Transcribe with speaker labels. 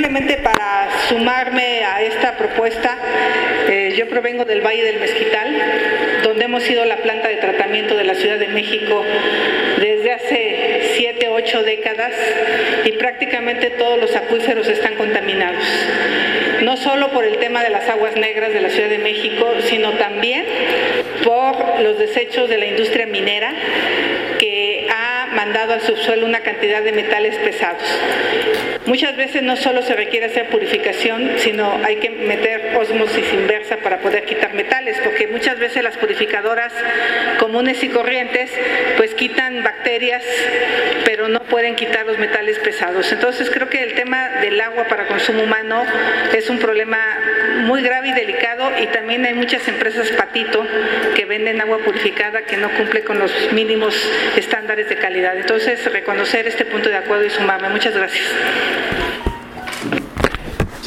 Speaker 1: simplemente para sumarme a esta propuesta, yo provengo del Valle del Mezquital, donde hemos sido la planta de tratamiento de la Ciudad de México desde hace 7, 8 décadas y prácticamente todos los acuíferos están contaminados. No solo por el tema de las aguas negras de la Ciudad de México, sino también por los desechos de la industria minera que ha mandado al subsuelo una cantidad de metales pesados. Muchas veces no solo se requiere hacer purificación, sino hay que meter ósmosis inversa para poder quitar metales, porque muchas veces las purificadoras comunes y corrientes pues quitan bacterias, pero no pueden quitar los metales pesados. Entonces creo que el tema del agua para consumo humano es un problema muy grave y delicado, y también hay muchas empresas patito que venden agua purificada que no cumple con los mínimos estándares de calidad. Entonces reconocer este punto de acuerdo y sumarme. Muchas gracias.